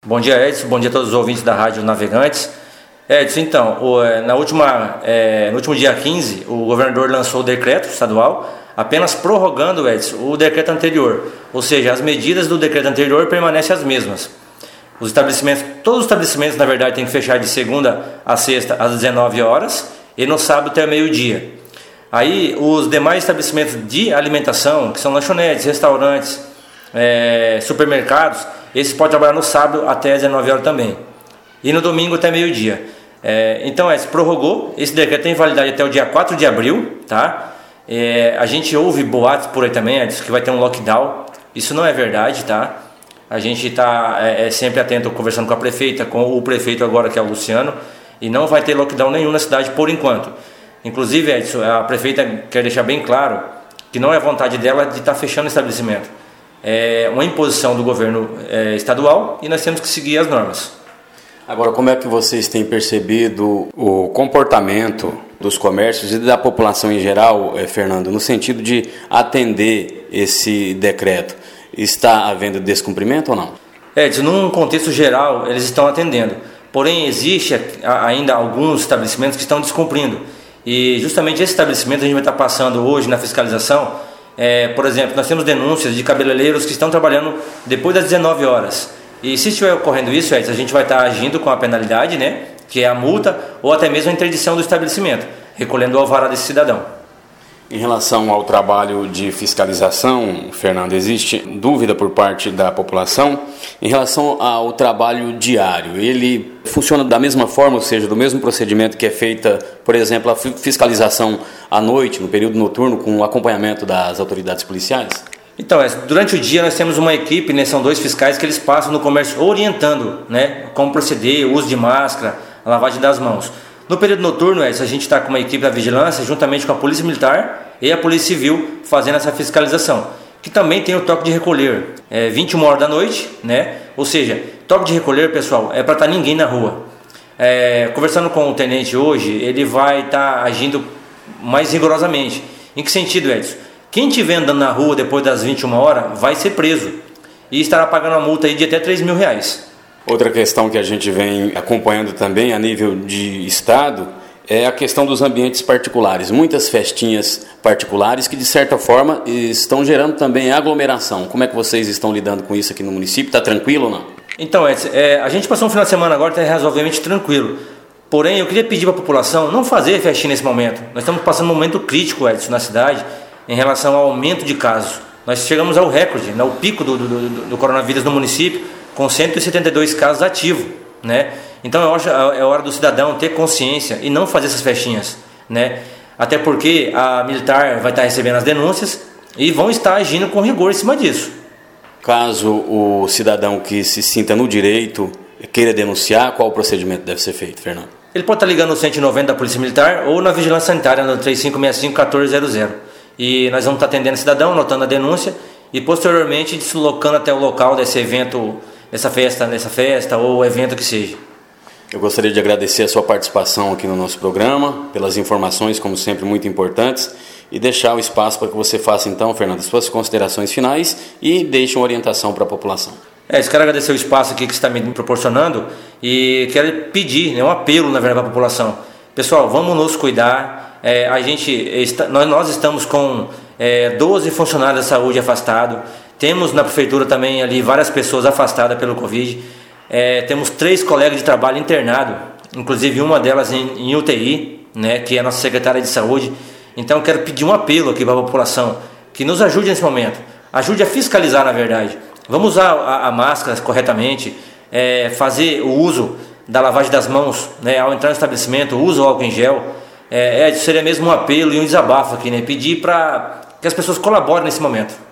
Bom dia, Edson. Bom dia a todos os ouvintes da Rádio Navegantes. Edson, então, no último dia 15, o governador lançou o decreto estadual, apenas prorrogando, Edson, o decreto anterior. Ou seja, as medidas do decreto anterior permanecem as mesmas. Todos os estabelecimentos, na verdade, têm que fechar de segunda a sexta às 19 horas e no sábado até meio-dia. Aí, os demais estabelecimentos de alimentação, que são lanchonetes, restaurantes, supermercados, esses podem trabalhar no sábado até às 19 horas também. E no domingo até meio-dia. Então, se prorrogou. Esse decreto tem validade até o dia 4 de abril, tá? A gente ouve boatos por aí também, diz que vai ter um lockdown. Isso não é verdade, tá? A gente está sempre atento, conversando com a prefeita, com o prefeito agora, que é o Luciano, e não vai ter lockdown nenhum na cidade por enquanto. Inclusive, Edson, a prefeita quer deixar bem claro que não é vontade dela de estar fechando o estabelecimento. É uma imposição do governo estadual e nós temos que seguir as normas. Agora, como é que vocês têm percebido o comportamento dos comércios e da população em geral, Fernando, no sentido de atender esse decreto? Está havendo descumprimento ou não? Edson, num contexto geral, eles estão atendendo. Porém, existe ainda alguns estabelecimentos que estão descumprindo. E justamente esse estabelecimento a gente vai estar passando hoje na fiscalização. Por exemplo, nós temos denúncias de cabeleireiros que estão trabalhando depois das 19 horas. E se estiver ocorrendo isso, Edson, a gente vai estar agindo com a penalidade, né, que é a multa, ou até mesmo a interdição do estabelecimento, recolhendo o alvará desse cidadão. Em relação ao trabalho de fiscalização, Fernando, existe dúvida por parte da população em relação ao trabalho diário. Ele funciona da mesma forma, ou seja, do mesmo procedimento que é feita, por exemplo, a fiscalização à noite, no período noturno, com o acompanhamento das autoridades policiais? Então, durante o dia nós temos uma equipe, né, são 2 fiscais que eles passam no comércio orientando, né, como proceder, o uso de máscara, a lavagem das mãos. No período noturno, a gente está com uma equipe da vigilância, juntamente com a Polícia Militar e a Polícia Civil, fazendo essa fiscalização, que também tem o toque de recolher, 21 horas da noite, né? Ou seja, toque de recolher, pessoal, é para estar ninguém na rua. Conversando com o tenente hoje, ele vai estar agindo mais rigorosamente. Em que sentido, Edson? Quem estiver andando na rua depois das 21 horas vai ser preso e estará pagando uma multa aí de até R$3.000. Outra questão que a gente vem acompanhando também a nível de estado é a questão dos ambientes particulares. Muitas festinhas particulares que, de certa forma, estão gerando também aglomeração. Como é que vocês estão lidando com isso aqui no município? Está tranquilo ou não? Então, Edson, a gente passou um final de semana agora, está razoavelmente tranquilo. Porém, eu queria pedir para a população não fazer festinha nesse momento. Nós estamos passando um momento crítico, Edson, na cidade, em relação ao aumento de casos. Nós chegamos ao recorde, ao pico do coronavírus no município, com 172 casos ativos, né? Então eu acho é hora do cidadão ter consciência e não fazer essas festinhas, né? Até porque a militar vai estar recebendo as denúncias e vão estar agindo com rigor em cima disso. Caso o cidadão que se sinta no direito queira denunciar, qual o procedimento deve ser feito, Fernando? Ele pode estar ligando no 190 da Polícia Militar ou na Vigilância Sanitária no 3565-1400. E nós vamos estar atendendo o cidadão, anotando a denúncia e posteriormente deslocando até o local desse evento, nessa festa ou evento que seja. Eu gostaria de agradecer a sua participação aqui no nosso programa, pelas informações, como sempre, muito importantes, e deixar o espaço para que você faça, então, Fernando, as suas considerações finais e deixe uma orientação para a população. Eu quero agradecer o espaço aqui que você está me proporcionando e quero pedir, um apelo, na verdade, para a população. Pessoal, vamos nos cuidar. Nós estamos com 12 funcionários da saúde afastados. Temos na prefeitura também ali várias pessoas afastadas pelo Covid. Temos 3 colegas de trabalho internados, inclusive uma delas em UTI, né, que é a nossa secretária de saúde. Então eu quero pedir um apelo aqui para a população, que nos ajude nesse momento. Ajude a fiscalizar, na verdade. Vamos usar a máscara corretamente, fazer o uso da lavagem das mãos, né, ao entrar no estabelecimento, usa o álcool em gel. Seria mesmo um apelo e um desabafo aqui, né? Pedir para que as pessoas colaborem nesse momento.